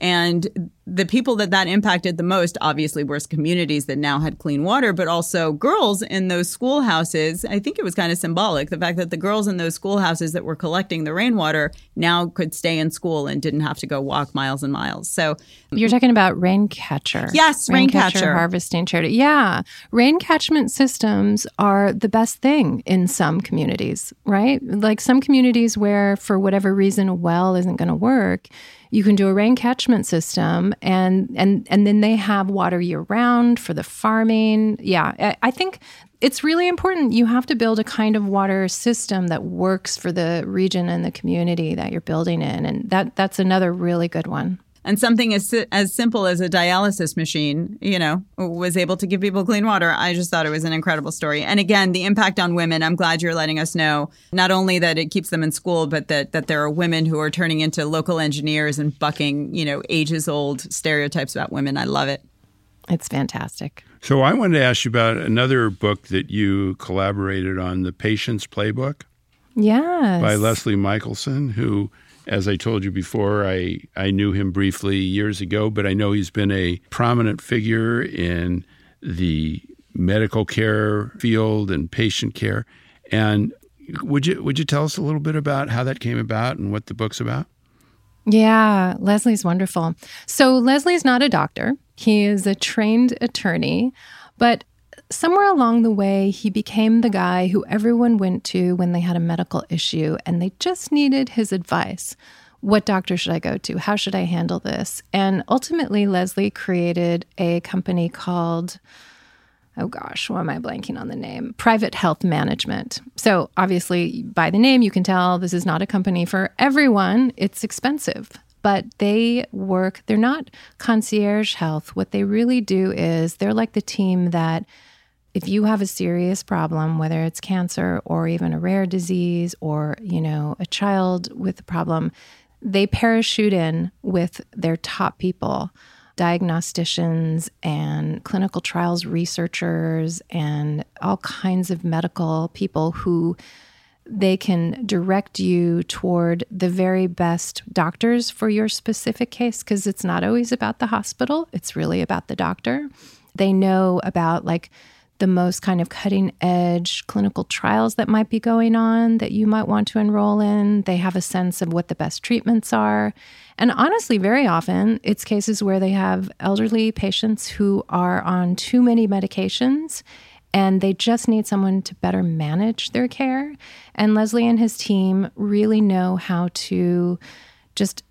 And the people that impacted the most, obviously, were communities that now had clean water, but also girls in those schoolhouses. I think it was kind of symbolic, the fact that the girls in those schoolhouses that were collecting the rainwater now could stay in school and didn't have to go walk miles and miles. So you're talking about Raincatcher. Yes, Raincatcher Harvesting Charity. Yeah. Rain catchment systems are the best thing in some communities, right? Like some communities where, for whatever reason, a well isn't going to work, you can do a rain catchment system, and then they have water year-round for the farming. Yeah, I think it's really important. You have to build a kind of water system that works for the region and the community that you're building in, and that's another really good one. And something as simple as a dialysis machine, you know, was able to give people clean water. I just thought it was an incredible story. And again, the impact on women, I'm glad you're letting us know, not only that it keeps them in school, but that there are women who are turning into local engineers and bucking, you know, ages-old stereotypes about women. I love it. It's fantastic. So I wanted to ask you about another book that you collaborated on, The Patient's Playbook. Yes. By Leslie Michelson, who, as I told you before, I knew him briefly years ago, but I know he's been a prominent figure in the medical care field and patient care. And Would you tell us a little bit about how that came about and what the book's about? Yeah, Leslie's wonderful. So Leslie's not a doctor. He is a trained attorney, but somewhere along the way, he became the guy who everyone went to when they had a medical issue and they just needed his advice. What doctor should I go to? How should I handle this? And ultimately, Leslie created a company called, oh gosh, why am I blanking on the name? Private Health Management. So obviously, by the name, you can tell this is not a company for everyone. It's expensive. But they're not concierge health. What they really do is they're like the team that if you have a serious problem, whether it's cancer or even a rare disease or, a child with a problem, they parachute in with their top people, diagnosticians and clinical trials researchers and all kinds of medical people who they can direct you toward the very best doctors for your specific case, because it's not always about the hospital. It's really about the doctor. They know about the most kind of cutting edge clinical trials that might be going on that you might want to enroll in. They have a sense of what the best treatments are. And honestly, very often it's cases where they have elderly patients who are on too many medications and they just need someone to better manage their care. And Leslie and his team really know how to just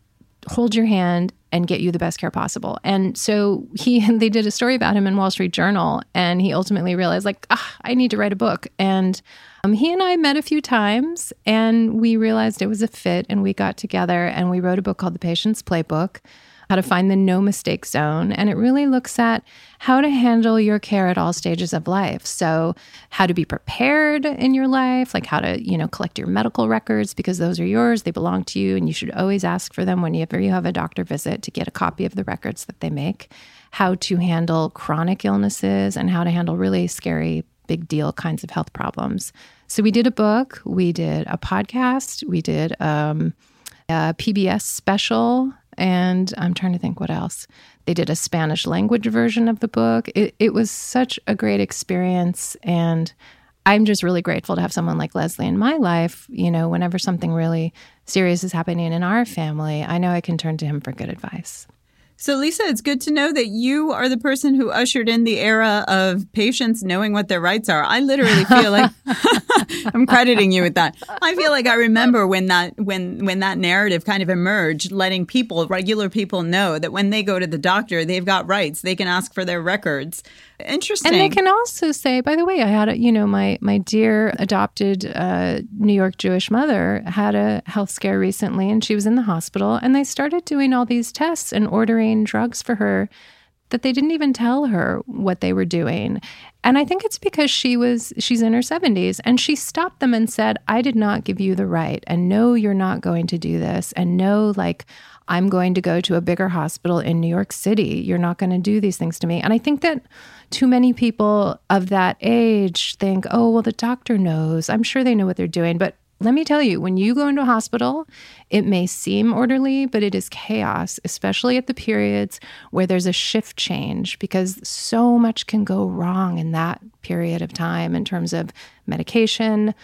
hold your hand and get you the best care possible. And so they did a story about him in Wall Street Journal, and he ultimately realized I need to write a book. And he and I met a few times and we realized it was a fit, and we got together and we wrote a book called The Patient's Playbook, How to Find the No Mistake Zone. And it really looks at how to handle your care at all stages of life. So how to be prepared in your life, how to, collect your medical records, because those are yours, they belong to you, and you should always ask for them whenever you have a doctor visit to get a copy of the records that they make. How to handle chronic illnesses and how to handle really scary, big deal kinds of health problems. So we did a book, we did a podcast, we did a PBS special, and I'm trying to think what else. They did a Spanish language version of the book. It was such a great experience. And I'm just really grateful to have someone like Leslie in my life. Whenever something really serious is happening in our family, I know I can turn to him for good advice. So, Lisa, it's good to know that you are the person who ushered in the era of patients knowing what their rights are. I literally feel like I'm crediting you with that. I feel like I remember when that narrative kind of emerged, letting regular people know that when they go to the doctor, they've got rights. They can ask for their records. Interesting. And they can also say, by the way, I had my dear adopted New York Jewish mother had a health scare recently, and she was in the hospital, and they started doing all these tests and ordering drugs for her that they didn't even tell her what they were doing. And I think it's because she's in her 70s, and she stopped them and said, I did not give you the right, and no, you're not going to do this, and no, I'm going to go to a bigger hospital in New York City. You're not going to do these things to me. And I think that too many people of that age think, oh, well, the doctor knows. I'm sure they know what they're doing. But let me tell you, when you go into a hospital, it may seem orderly, but it is chaos, especially at the periods where there's a shift change, because so much can go wrong in that period of time in terms of medication,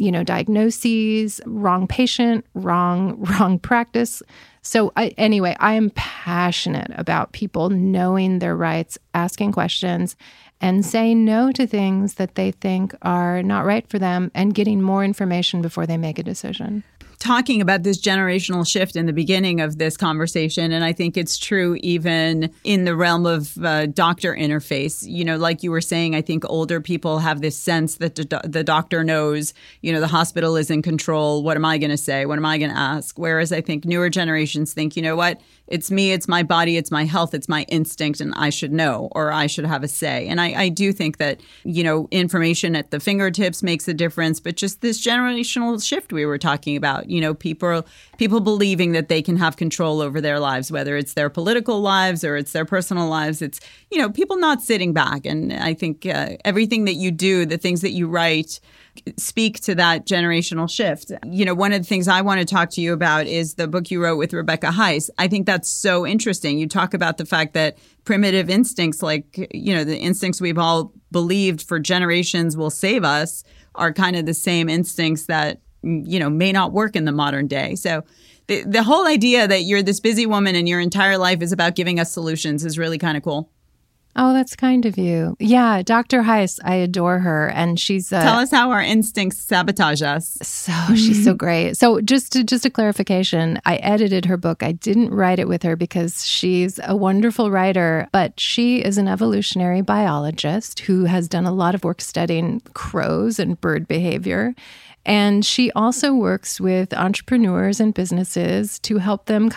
diagnoses, wrong patient, wrong practice. So I am passionate about people knowing their rights, asking questions, and saying no to things that they think are not right for them, and getting more information before they make a decision. Talking about this generational shift in the beginning of this conversation, and I think it's true even in the realm of doctor interface. Like you were saying, I think older people have this sense that the doctor knows, the hospital is in control. What am I going to say? What am I going to ask? Whereas I think newer generations think, you know what? It's me, it's my body, it's my health, it's my instinct, and I should know, or I should have a say. And I do think that, information at the fingertips makes a difference, but just this generational shift we were talking about, people believing that they can have control over their lives, whether it's their political lives or it's their personal lives. It's, people not sitting back. And I think everything that you do, the things that you write, speak to that generational shift. One of the things I want to talk to you about is the book you wrote with Rebecca Heiss. I think that's so interesting. You talk about the fact that primitive instincts, the instincts we've all believed for generations will save us, are kind of the same instincts that, may not work in the modern day. So the whole idea that you're this busy woman and your entire life is about giving us solutions is really kind of cool. Oh, that's kind of you. Yeah, Dr. Heiss, I adore her. And she's... Tell us how our instincts sabotage us. So she's so great. So just a clarification, I edited her book. I didn't write it with her because she's a wonderful writer, but she is an evolutionary biologist who has done a lot of work studying crows and bird behavior. And she also works with entrepreneurs and businesses to help them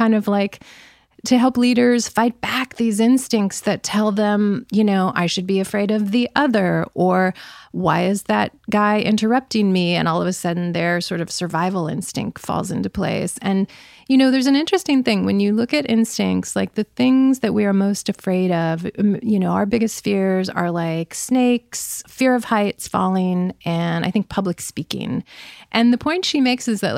to help leaders fight back these instincts that tell them, I should be afraid of the other, or why is that guy interrupting me? And all of a sudden their sort of survival instinct falls into place. And, there's an interesting thing when you look at instincts, like the things that we are most afraid of, our biggest fears are like snakes, fear of heights, falling, and I think public speaking. And the point she makes is that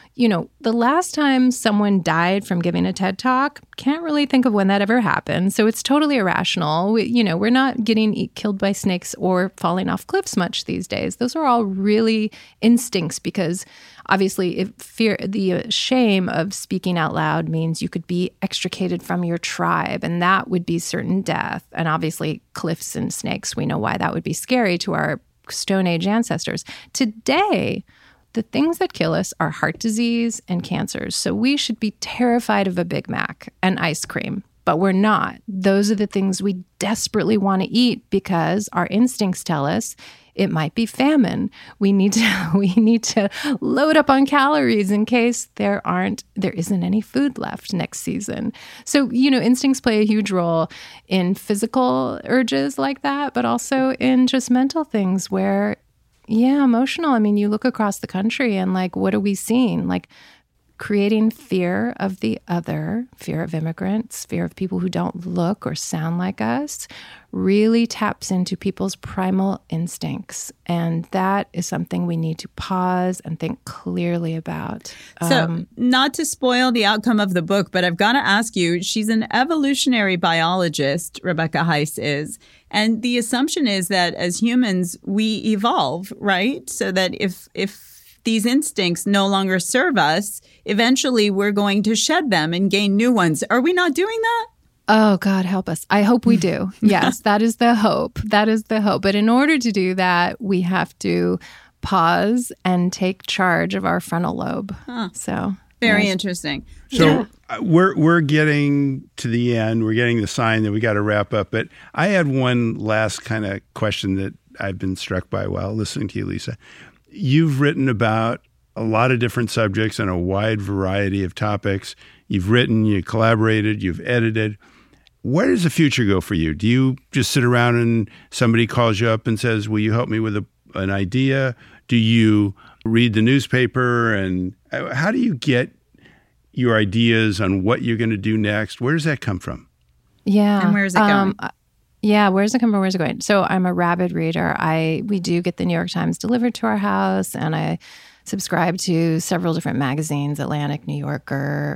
the last time someone died from giving a TED Talk, can't really think of when that ever happened. So it's totally irrational. We're not getting killed by snakes or falling off cliffs much these days. Those are all really instincts because obviously the shame of speaking out loud means you could be extricated from your tribe, and that would be certain death. And obviously cliffs and snakes, we know why that would be scary to our Stone Age ancestors. Today, the things that kill us are heart disease and cancers. So we should be terrified of a Big Mac and ice cream, but we're not. Those are the things we desperately want to eat because our instincts tell us it might be famine. We need to load up on calories in case there isn't any food left next season. So, instincts play a huge role in physical urges like that, but also in just mental things where emotional. I mean, you look across the country and what are we seeing? Creating fear of the other, fear of immigrants, fear of people who don't look or sound like us, really taps into people's primal instincts. And that is something we need to pause and think clearly about. So not to spoil the outcome of the book, but I've got to ask you, she's an evolutionary biologist, Rebecca Heiss is. And the assumption is that as humans, we evolve, right? So that if these instincts no longer serve us, eventually we're going to shed them and gain new ones. Are we not doing that? Oh, God, help us. I hope we do. Yes, that is the hope. That is the hope. But in order to do that, we have to pause and take charge of our frontal lobe. So very interesting. So we're getting to the end. We're getting the sign that we got to wrap up. But I had one last kind of question that I've been struck by while listening to you, Lisa. You've written about a lot of different subjects and a wide variety of topics. You've written, you collaborated, you've edited. Where does the future go for you? Do you just sit around and somebody calls you up and says, will you help me with an idea? Do you read the newspaper? And how do you get your ideas on what you're going to do next? Where does that come from? Yeah. And where's it going? Where's it come from? Where's it going? So I'm a rabid reader. We do get the New York Times delivered to our house, and I subscribe to several different magazines, Atlantic, New Yorker.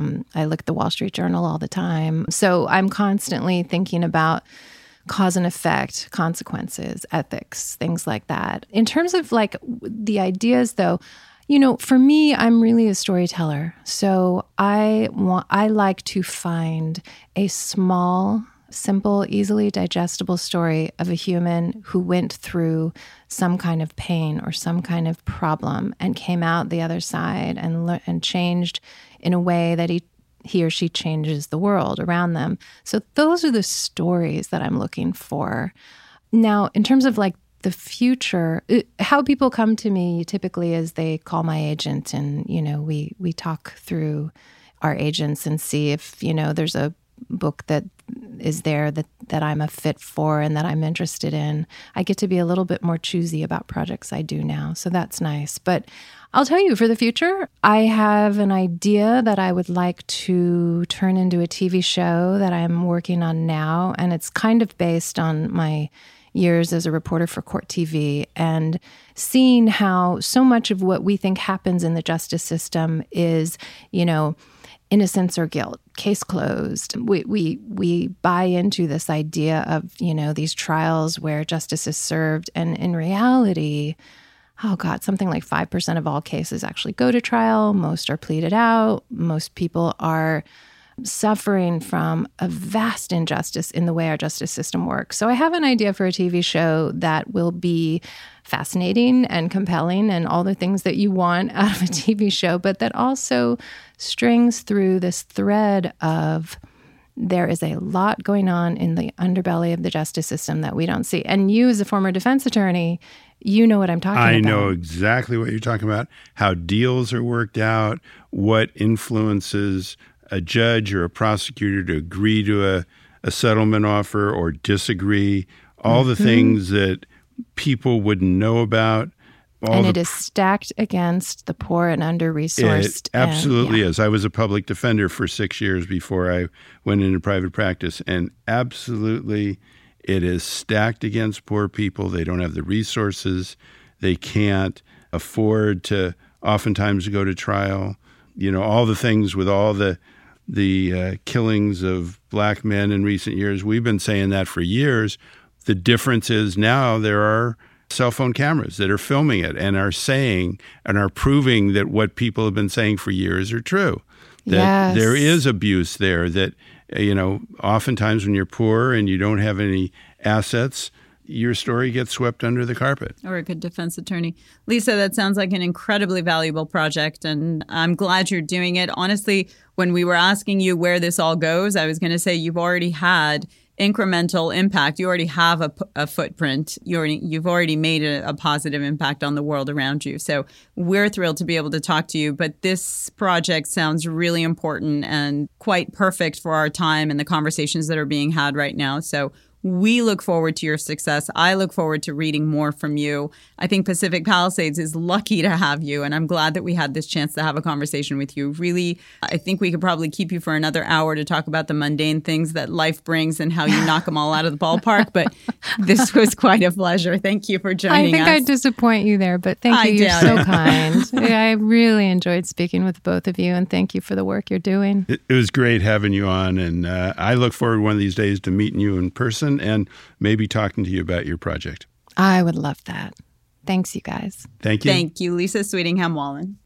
I look at the Wall Street Journal all the time. So I'm constantly thinking about cause and effect, consequences, ethics, things like that. In terms of the ideas, though, for me, I'm really a storyteller. So I like to find a small, simple, easily digestible story of a human who went through some kind of pain or some kind of problem and came out the other side and changed in a way that he or she changes the world around them. So those are the stories that I'm looking for. Now, in terms of the future, how people come to me typically is they call my agent and, we talk through our agents and see if, there's a book that is there that I'm a fit for and that I'm interested in. I get to be a little bit more choosy about projects I do now, so that's nice. But I'll tell you, for the future, I have an idea that I would like to turn into a TV show that I'm working on now, and it's kind of based on my years as a reporter for Court TV and seeing how so much of what we think happens in the justice system is, innocence or guilt, case closed. We buy into this idea of, these trials where justice is served. And in reality, something like 5% of all cases actually go to trial. Most are pleaded out. Most people are suffering from a vast injustice in the way our justice system works. So I have an idea for a TV show that will be fascinating and compelling and all the things that you want out of a TV show, but that also strings through this thread of there is a lot going on in the underbelly of the justice system that we don't see. And you, as a former defense attorney, you know what I'm talking about. I know exactly what you're talking about, how deals are worked out, what influences a judge or a prosecutor to agree to a settlement offer or disagree, all the things that people wouldn't know about. And it is stacked against the poor and under-resourced. It absolutely is. I was a public defender for 6 years before I went into private practice, and absolutely it is stacked against poor people. They don't have the resources. They can't afford to oftentimes go to trial. You know, all the things with all the killings of black men in recent years, we've been saying that for years. The difference is now there are cell phone cameras that are filming it and are saying and are proving that what people have been saying for years are true. That there is abuse there, that, you know, oftentimes when you're poor and you don't have any assets, your story gets swept under the carpet. Or a good defense attorney. Lisa, that sounds like an incredibly valuable project, and I'm glad you're doing it. Honestly, when we were asking you where this all goes, I was going to say you've already had incremental impact. You already have a footprint. You've already made a positive impact on the world around you. So we're thrilled to be able to talk to you. But this project sounds really important and quite perfect for our time and the conversations that are being had right now. So we look forward to your success. I look forward to reading more from you. I think Pacific Palisades is lucky to have you, and I'm glad that we had this chance to have a conversation with you. Really, I think we could probably keep you for another hour to talk about the mundane things that life brings and how you knock them all out of the ballpark, but this was quite a pleasure. Thank you for joining us. I think I'd disappoint you there, but thank you. You're so kind. I really enjoyed speaking with both of you, and thank you for the work you're doing. It was great having you on, and I look forward one of these days to meeting you in person and maybe talking to you about your project. I would love that. Thanks, you guys. Thank you. Thank you, Lisa Sweetingham Wallin.